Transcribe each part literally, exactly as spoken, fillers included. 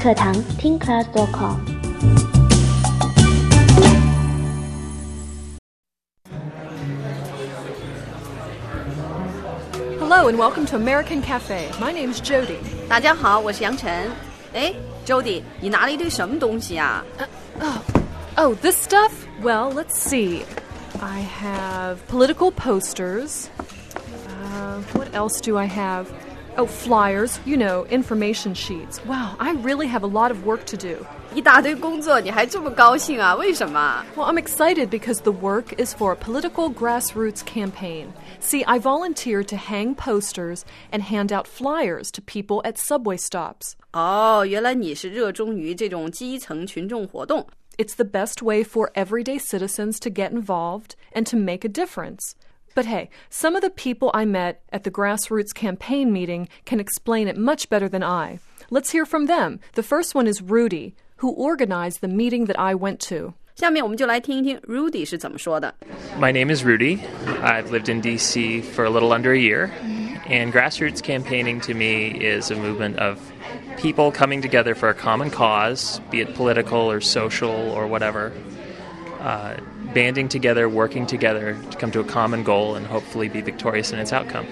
课堂 听 class dot com。 Hello and welcome to American Cafe. My name's Jody. 大家好，我是杨晨。哎 ，Jody， 你拿了一堆什么东西啊？ Uh, oh, oh, this stuff? Well, let's see. I have political posters. Uh, what else do I have? Oh, flyers, you know, information sheets. Wow, I really have a lot of work to do. 一大堆工作，你还这么高兴啊？为什么？ Well, I'm excited because the work is for a political grassroots campaign. See, I volunteered to hang posters and hand out flyers to people at subway stops. 哦，原来你是热衷于这种基层群众活动。 It's the best way for everyday citizens to get involved and to make a difference. But hey, some of the people I met at the grassroots campaign meeting can explain it much better than I. Let's hear from them. The first one is Rudy, who organized the meeting that I went to. 下面我们就来听一听 Rudy 是怎么说的。 My name is Rudy. I've lived in D C for a little under a year. And grassroots campaigning to me is a movement of people coming together for a common cause, be it political or social or whatever. Uh, banding together, working together to come to a common goal and hopefully be victorious in its outcome.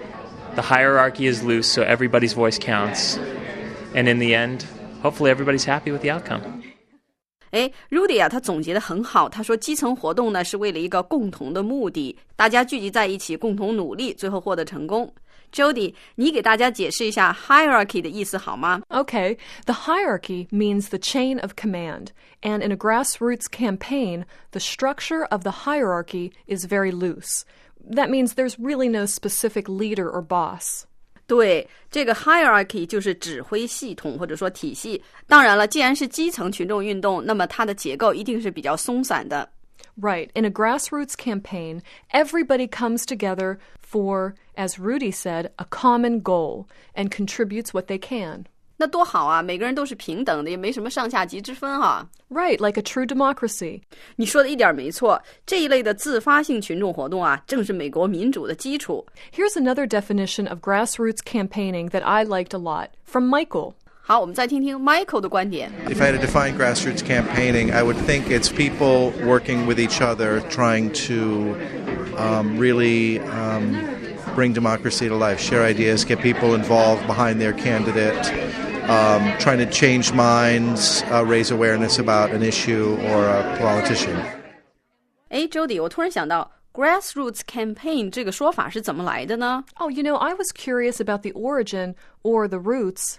The hierarchy is loose, so everybody's voice counts. And in the end, hopefully everybody's happy with the outcome. 哎 ，Rudy 啊，他总结得很好。他说，基层活动呢是为了一个共同的目的，大家聚集在一起，共同努力，最后获得成功。Jody， 你给大家解释一下 hierarchy 的意思好吗？ Okay, the hierarchy means the chain of command, and in a grassroots campaign, the structure of the hierarchy is very loose. That means there's really no specific leader or boss. 对，这个 hierarchy 就是指挥系统或者说体系。当然了，既然是基层群众运动，那么它的结构一定是比较松散的。 Right. In a grassroots campaign, everybody comes together for, as Rudy said, a common goal and contributes what they can. 那多好啊，每个人都是平等的，也没什么上下级之分啊。 Right, like a true democracy. 你说的一点没错，这一类的自发性群众活动啊，正是美国民主的基础。 Here's another definition of grassroots campaigning that I liked a lot, from Michael. 好，我们再听听 Michael 的观点。 If I had to define grassroots campaigning, I would think it's people working with each other, trying to um, really um, bring democracy to life, share ideas, get people involved behind their candidate, um, trying to change minds, uh, raise awareness about an issue or a politician. 哎 ，Jody， 我突然想到 grassroots campaign 这个说法是怎么来的呢？ Oh, you know, I was curious about the origin or the roots.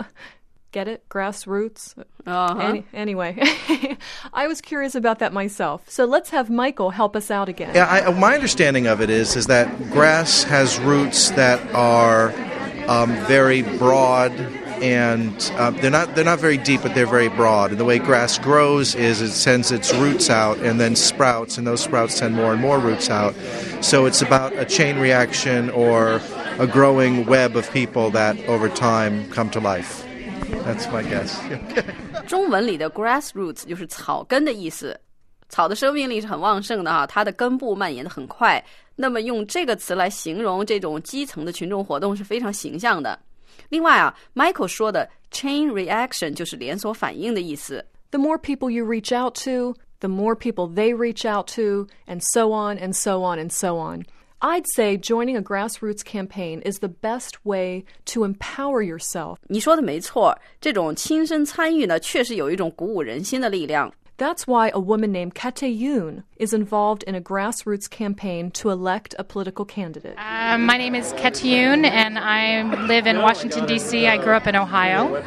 Get it? Grassroots? Uh-huh. Any, anyway, I was curious about that myself. So let's have Michael help us out again. Yeah, I, my understanding of it is is that grass has roots that are um, very broad, and uh, they're not they're not very deep, but they're very broad. And the way grass grows is it sends its roots out and then sprouts, and those sprouts send more and more roots out. So it's about a chain reaction or a growing web of people that over time come to life. That's my guess. 中文里的 grassroots 就是草根的意思，草的生命力是很旺盛的哈，它的根部蔓延得很快。那么用这个词来形容这种基层的群众活动是非常形象的。另外啊 ，Michael 说的 chain reaction 就是连锁反应的意思。 The more people you reach out to, the more people they reach out to, and so on and so on and so on.I'd say joining a grassroots campaign is the best way to empower yourself. 你说的没错，这种亲身参与呢，确实有一种鼓舞人心的力量。 That's why a woman named Kate Yoon is involved in a grassroots campaign to elect a political candidate. Uh, my name is Kate Yoon, and I live in Washington, D C I grew up in Ohio.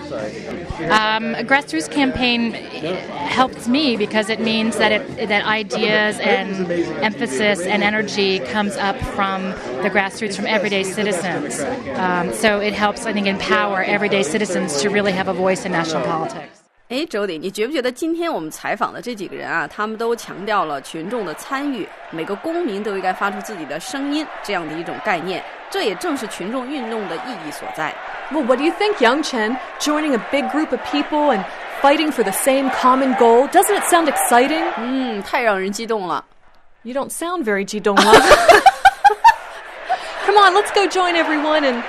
Um, a grassroots campaign helps me because it means that it, that ideas and emphasis and energy comes up from the grassroots, from everyday citizens. Um, so it helps, I think, empower everyday citizens to really have a voice in national politics. 哎，周迪，你觉不觉得今天我们采访的这几个人啊，他们都强调了群众的参与，每个公民都应该发出自己的声音，这样的一种概念，这也正是群众运动的意义所在。 Well, what do you think, Yang Chen? Joining a big group of people and fighting for the same common goal, doesn't it sound exciting? 嗯，太让人激动了。 You don't sound very 激动了。Come on, let's go join everyone and